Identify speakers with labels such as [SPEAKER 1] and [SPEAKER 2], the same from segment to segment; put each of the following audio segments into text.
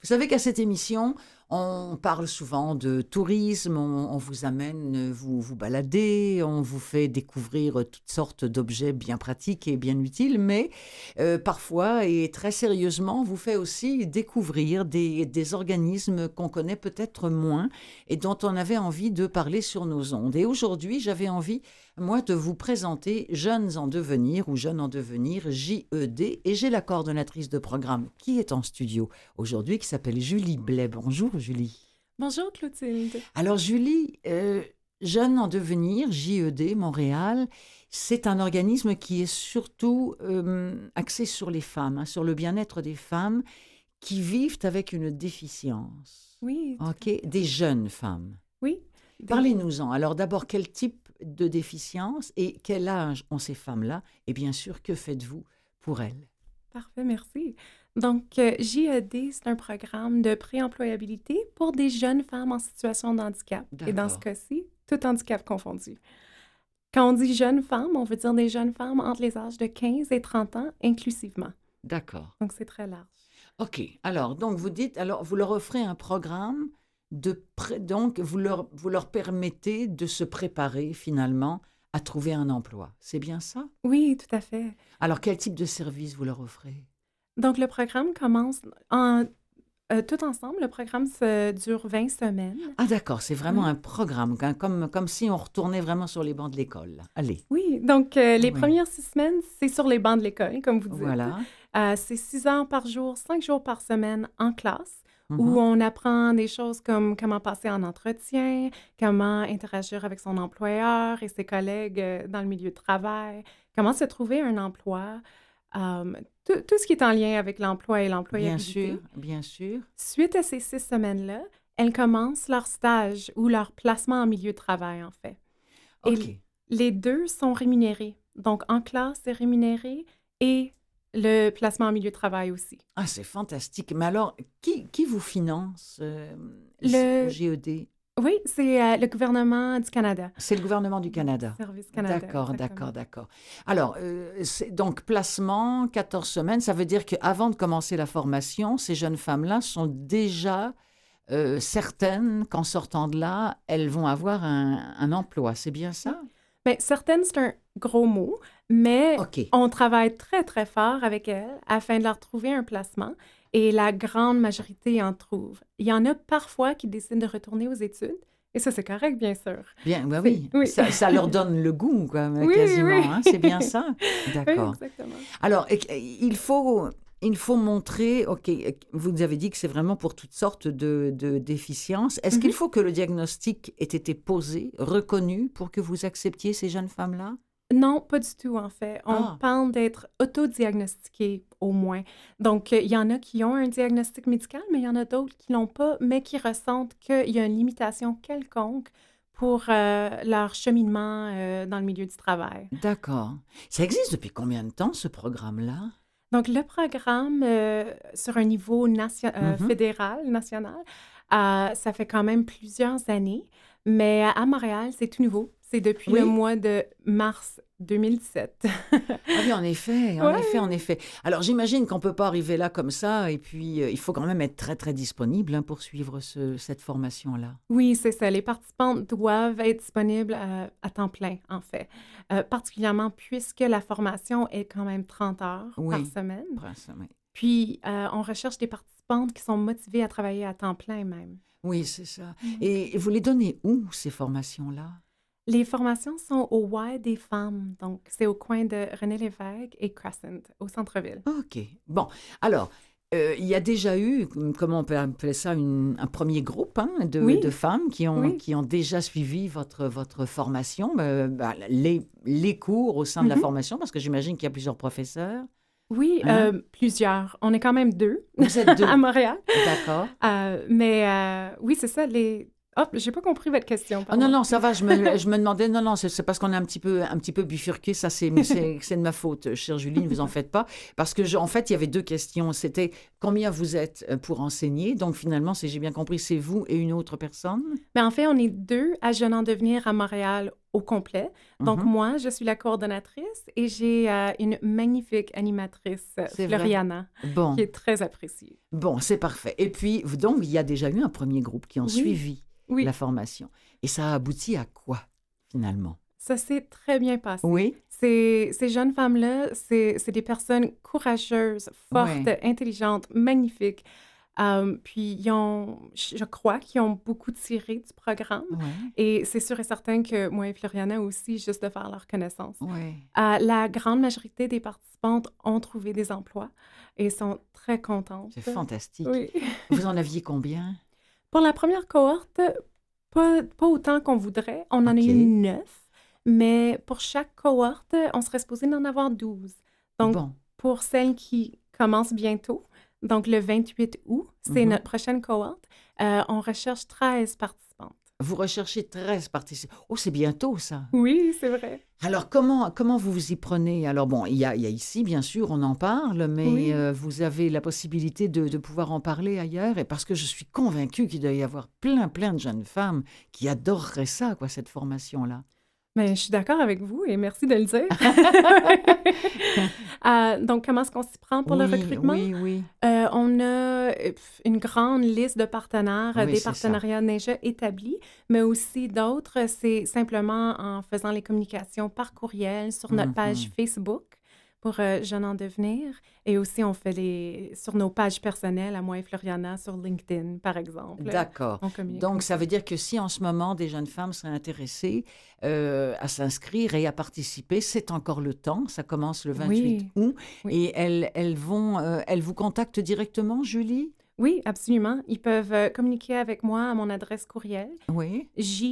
[SPEAKER 1] Vous savez qu'à cette émission, on parle souvent de tourisme, on vous amène, vous balader, on vous fait découvrir toutes sortes d'objets bien pratiques et bien utiles, mais parfois, et très sérieusement, on vous fait aussi découvrir des organismes qu'on connaît peut-être moins et dont on avait envie de parler sur nos ondes. Et aujourd'hui, j'avais envie, moi, de vous présenter Jeunes en devenir ou Jeunes en devenir, JED, et j'ai la coordonnatrice de programme qui est en studio aujourd'hui, qui s'appelle Julie Blais. Bonjour Julie.
[SPEAKER 2] Bonjour Clotilde.
[SPEAKER 1] Alors Julie, Jeunes en devenir, JED, Montréal, c'est un organisme qui est surtout axé sur les femmes, hein, sur le bien-être des femmes qui vivent avec une déficience.
[SPEAKER 2] Oui.
[SPEAKER 1] OK, des jeunes femmes.
[SPEAKER 2] Oui.
[SPEAKER 1] Parlez-nous-en. Alors d'abord, quel type de déficience et quel âge ont ces femmes-là? Et bien sûr, que faites-vous pour elles?
[SPEAKER 2] Parfait, merci. Donc, JED, c'est un programme de préemployabilité pour des jeunes femmes en situation de handicap. Et dans ce
[SPEAKER 1] D'accord.
[SPEAKER 2] cas-ci, tout handicap confondu. Quand on dit jeunes femmes, on veut dire des jeunes femmes entre les âges de 15 et 30 ans inclusivement.
[SPEAKER 1] D'accord.
[SPEAKER 2] Donc, c'est très large.
[SPEAKER 1] OK. Alors, donc, vous dites, alors, vous leur offrez un programme donc, vous leur permettez de se préparer finalement à trouver un emploi. C'est bien ça?
[SPEAKER 2] Oui, tout à fait.
[SPEAKER 1] Alors, quel type de service vous leur offrez?
[SPEAKER 2] Donc, le programme commence tout ensemble. Le programme dure 20 semaines.
[SPEAKER 1] Ah, d'accord. C'est vraiment
[SPEAKER 2] Oui.
[SPEAKER 1] un programme, hein, comme si on retournait vraiment sur les bancs de l'école, là. Allez.
[SPEAKER 2] Oui, donc les
[SPEAKER 1] Oui.
[SPEAKER 2] premières 6 semaines, c'est sur les bancs de l'école, comme vous dites.
[SPEAKER 1] Voilà.
[SPEAKER 2] C'est 6 heures par jour, 5 jours par semaine en classe, où
[SPEAKER 1] Mhm.
[SPEAKER 2] on apprend des choses comme comment passer en entretien, comment interagir avec son employeur et ses collègues dans le milieu de travail, comment se trouver un emploi, tout ce qui est en lien avec l'emploi et
[SPEAKER 1] Bien
[SPEAKER 2] l'employabilité.
[SPEAKER 1] sûr, bien sûr.
[SPEAKER 2] Suite à ces 6 semaines-là, elles commencent leur stage ou leur placement en milieu de travail, en fait. Et
[SPEAKER 1] OK.
[SPEAKER 2] les deux sont rémunérés. Donc, en classe, c'est rémunéré et le placement en milieu de travail aussi.
[SPEAKER 1] Ah, c'est fantastique. Mais alors, qui vous finance au
[SPEAKER 2] Le...
[SPEAKER 1] GED?
[SPEAKER 2] Oui, c'est le gouvernement du Canada.
[SPEAKER 1] C'est le gouvernement du Canada.
[SPEAKER 2] Service Canada,
[SPEAKER 1] D'accord,
[SPEAKER 2] exactement.
[SPEAKER 1] d'accord, d'accord. Alors, donc, placement, 14 semaines, ça veut dire qu'avant de commencer la formation, ces jeunes femmes-là sont déjà certaines qu'en sortant de là, elles vont avoir un emploi. C'est bien ça?
[SPEAKER 2] Bien, certaines, c'est un gros mot, mais
[SPEAKER 1] OK.
[SPEAKER 2] on travaille très, très fort avec elles afin de leur trouver un placement et la grande majorité en trouve. Il y en a parfois qui décident de retourner aux études et ça, c'est correct, bien sûr.
[SPEAKER 1] Bien, bah
[SPEAKER 2] C'est...
[SPEAKER 1] oui,
[SPEAKER 2] Oui.
[SPEAKER 1] ça leur donne le goût, quoi,
[SPEAKER 2] Oui,
[SPEAKER 1] quasiment,
[SPEAKER 2] oui.
[SPEAKER 1] hein, c'est bien ça?
[SPEAKER 2] Oui,
[SPEAKER 1] D'accord.
[SPEAKER 2] exactement.
[SPEAKER 1] Alors, il faut montrer, OK, vous avez dit que c'est vraiment pour toutes sortes de déficiences. Est-ce qu'il
[SPEAKER 2] Mhm.
[SPEAKER 1] faut que le diagnostic ait été posé, reconnu, pour que vous acceptiez ces jeunes femmes-là?
[SPEAKER 2] Non, pas du tout, en fait. On
[SPEAKER 1] Ah,
[SPEAKER 2] parle d'être autodiagnostiqué, au moins. Donc, il y en a qui ont un diagnostic médical, mais il y en a d'autres qui l'ont pas, mais qui ressentent qu'il y a une limitation quelconque pour leur cheminement dans le milieu du travail.
[SPEAKER 1] d'accord. Ça existe depuis combien de temps, ce programme-là?
[SPEAKER 2] Donc, le programme sur un niveau
[SPEAKER 1] Mhm.
[SPEAKER 2] fédéral, national, ça fait quand même plusieurs années, mais à Montréal, c'est tout nouveau. C'est depuis le
[SPEAKER 1] Oui?
[SPEAKER 2] mois de mars 2017.
[SPEAKER 1] Ah oui, en effet, en effet, en
[SPEAKER 2] Ouais.
[SPEAKER 1] effet. Alors, j'imagine qu'on ne peut pas arriver là comme ça, et puis il faut quand même être très, très disponible hein, pour suivre cette formation-là.
[SPEAKER 2] Oui, c'est ça. Les participantes doivent être disponibles à temps plein, en fait. Particulièrement puisque la formation est quand même 30 heures par
[SPEAKER 1] Oui,
[SPEAKER 2] semaine.
[SPEAKER 1] oui.
[SPEAKER 2] Puis, on recherche des participantes qui sont motivées à travailler à temps plein même.
[SPEAKER 1] Oui, c'est ça.
[SPEAKER 2] Ouais.
[SPEAKER 1] Et vous les donnez où, ces formations-là?
[SPEAKER 2] Les formations sont au Y des femmes, donc c'est au coin de René Lévesque et Crescent, au centre-ville.
[SPEAKER 1] OK. Bon, alors, il y a déjà eu, comment on peut appeler ça, un premier groupe hein, de
[SPEAKER 2] Oui,
[SPEAKER 1] femmes
[SPEAKER 2] oui.
[SPEAKER 1] qui ont déjà suivi votre formation, bah, les cours au sein de la
[SPEAKER 2] Mhm.
[SPEAKER 1] formation, parce que j'imagine qu'il y a plusieurs professeurs.
[SPEAKER 2] Oui,
[SPEAKER 1] Hein?
[SPEAKER 2] plusieurs. On est quand même deux
[SPEAKER 1] Vous êtes
[SPEAKER 2] à
[SPEAKER 1] deux.
[SPEAKER 2] Montréal.
[SPEAKER 1] D'accord.
[SPEAKER 2] Mais oui, c'est ça. Hop, j'ai pas compris votre question,
[SPEAKER 1] Oh non,
[SPEAKER 2] pardon.
[SPEAKER 1] non, ça va, je me demandais, non, non, c'est parce qu'on a un petit peu bifurqué, ça c'est de ma faute, chère Julie, ne vous en faites pas, parce que en fait, il y avait deux questions, c'était combien vous êtes pour enseigner, donc finalement, si j'ai bien compris, c'est vous et une autre personne?
[SPEAKER 2] Mais en fait, on est deux à Jeunes en devenir à Montréal au complet. Donc,
[SPEAKER 1] Mhm.
[SPEAKER 2] moi, je suis la coordonnatrice et j'ai une magnifique animatrice,
[SPEAKER 1] C'est vrai.
[SPEAKER 2] Floriana,
[SPEAKER 1] Bon,
[SPEAKER 2] qui est très appréciée.
[SPEAKER 1] bon, c'est parfait. Et puis, donc, il y a déjà eu un premier groupe qui ont
[SPEAKER 2] Oui,
[SPEAKER 1] suivi la
[SPEAKER 2] oui,
[SPEAKER 1] formation. Et ça a abouti à quoi, finalement?
[SPEAKER 2] ça s'est très bien passé.
[SPEAKER 1] Oui?
[SPEAKER 2] Ces jeunes femmes-là, c'est des personnes courageuses, fortes,
[SPEAKER 1] Oui.
[SPEAKER 2] intelligentes, magnifiques. Puis, je crois qu'ils ont beaucoup tiré du programme.
[SPEAKER 1] Oui.
[SPEAKER 2] Et c'est sûr et certain que moi et Floriana aussi, juste de faire leur connaissance.
[SPEAKER 1] Oui.
[SPEAKER 2] La grande majorité des participantes ont trouvé des emplois et sont très contentes.
[SPEAKER 1] C'est fantastique.
[SPEAKER 2] Oui.
[SPEAKER 1] Vous en aviez combien?
[SPEAKER 2] Pour la première cohorte, pas autant qu'on voudrait. On en a eu
[SPEAKER 1] OK.
[SPEAKER 2] 9, mais pour chaque cohorte, on serait supposé d'en avoir 12. Donc,
[SPEAKER 1] Bon.
[SPEAKER 2] pour celle qui commence bientôt, donc le 28 août, c'est
[SPEAKER 1] Mhm.
[SPEAKER 2] notre prochaine cohorte, on recherche 13 participantes.
[SPEAKER 1] Vous recherchez 13 participants. Oh, c'est bientôt, ça.
[SPEAKER 2] Oui, c'est vrai.
[SPEAKER 1] Alors, comment vous vous y prenez? Alors, bon, il y a ici, bien sûr, on en parle, mais
[SPEAKER 2] Oui.
[SPEAKER 1] vous avez la possibilité de pouvoir en parler ailleurs. Et parce que je suis convaincue qu'il doit y avoir plein de jeunes femmes qui adoreraient ça, quoi, cette formation-là.
[SPEAKER 2] Mais je suis d'accord avec vous et merci de le dire. Donc, comment est-ce qu'on s'y prend pour le
[SPEAKER 1] Oui,
[SPEAKER 2] recrutement?
[SPEAKER 1] oui, oui.
[SPEAKER 2] On a une grande liste de partenaires,
[SPEAKER 1] Oui,
[SPEAKER 2] des
[SPEAKER 1] c'est ça.
[SPEAKER 2] partenariats déjà établis, mais aussi d'autres, c'est simplement en faisant les communications par courriel sur notre page
[SPEAKER 1] Mhm.
[SPEAKER 2] Facebook pour Jeunes en devenir. Et aussi, on fait sur nos pages personnelles, à moi et Floriana, sur LinkedIn, par exemple.
[SPEAKER 1] D'accord.
[SPEAKER 2] On communique
[SPEAKER 1] Donc,
[SPEAKER 2] comme
[SPEAKER 1] ça
[SPEAKER 2] ça.
[SPEAKER 1] veut dire que si en ce moment des jeunes femmes seraient intéressées à s'inscrire et à participer, c'est encore le temps. Ça commence le 28
[SPEAKER 2] Oui,
[SPEAKER 1] août
[SPEAKER 2] oui.
[SPEAKER 1] et elles vous contactent directement, Julie?
[SPEAKER 2] Oui, absolument. Ils peuvent communiquer avec moi à mon adresse courriel,
[SPEAKER 1] Oui.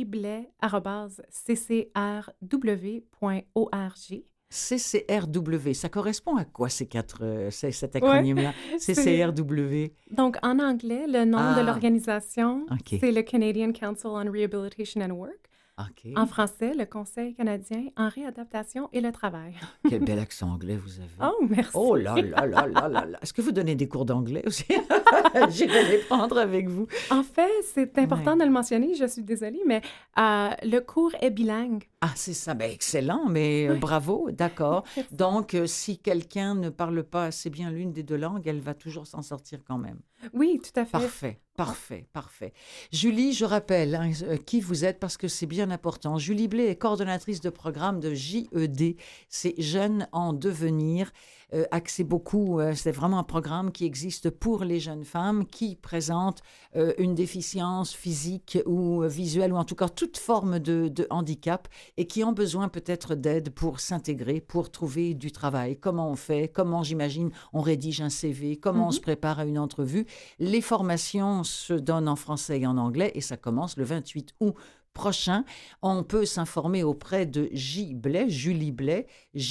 [SPEAKER 2] jblais@ccrw.org.
[SPEAKER 1] CCRW, ça correspond à quoi cet
[SPEAKER 2] Ouais,
[SPEAKER 1] acronyme-là?
[SPEAKER 2] c'est
[SPEAKER 1] CCRW.
[SPEAKER 2] donc en anglais, le nom de
[SPEAKER 1] Ah,
[SPEAKER 2] l'organisation,
[SPEAKER 1] OK.
[SPEAKER 2] c'est le Canadian Council on Rehabilitation and Work. En
[SPEAKER 1] OK.
[SPEAKER 2] français, le Conseil canadien en réadaptation et le travail.
[SPEAKER 1] Quel bel accent anglais vous avez.
[SPEAKER 2] Oh,
[SPEAKER 1] Oh
[SPEAKER 2] merci.
[SPEAKER 1] là là là là là là. Est-ce que vous donnez des cours d'anglais aussi? J'irai les prendre avec vous.
[SPEAKER 2] En fait, c'est important
[SPEAKER 1] Ouais.
[SPEAKER 2] de le mentionner, je suis désolée, mais le cours est bilingue.
[SPEAKER 1] Ah, c'est ça. Ben, excellent, mais
[SPEAKER 2] Oui,
[SPEAKER 1] bravo, d'accord.
[SPEAKER 2] merci.
[SPEAKER 1] Donc, si quelqu'un ne parle pas assez bien l'une des deux langues, elle va toujours s'en sortir quand même.
[SPEAKER 2] Oui, tout à fait.
[SPEAKER 1] Parfait,
[SPEAKER 2] On-
[SPEAKER 1] parfait, parfait. Julie, je rappelle hein, qui vous êtes parce que c'est bien important. Julie Blais est coordonnatrice de programme de JED, c'est Jeunes en devenir. Axé beaucoup, c'est vraiment un programme qui existe pour les jeunes femmes qui présentent une déficience physique ou visuelle ou en tout cas toute forme de handicap et qui ont besoin peut-être d'aide pour s'intégrer, pour trouver du travail. Comment on fait? Comment, j'imagine, on rédige un CV? Comment on se
[SPEAKER 2] Mhm.
[SPEAKER 1] prépare à une entrevue? Les formations se donnent en français et en anglais et ça commence le 28 août prochain. On peut s'informer auprès de Julie Blais,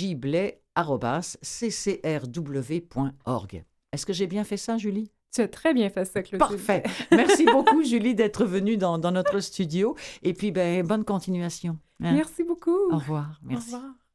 [SPEAKER 1] jblais@ccrw.org. Est-ce que j'ai bien fait ça, Julie?
[SPEAKER 2] Tu as très bien fait ça, Clotilde.
[SPEAKER 1] Parfait. Merci beaucoup, Julie, d'être venue dans notre studio. Et puis, ben, bonne continuation. Hein?
[SPEAKER 2] Merci beaucoup.
[SPEAKER 1] Au revoir.
[SPEAKER 2] Au
[SPEAKER 1] Merci.
[SPEAKER 2] revoir.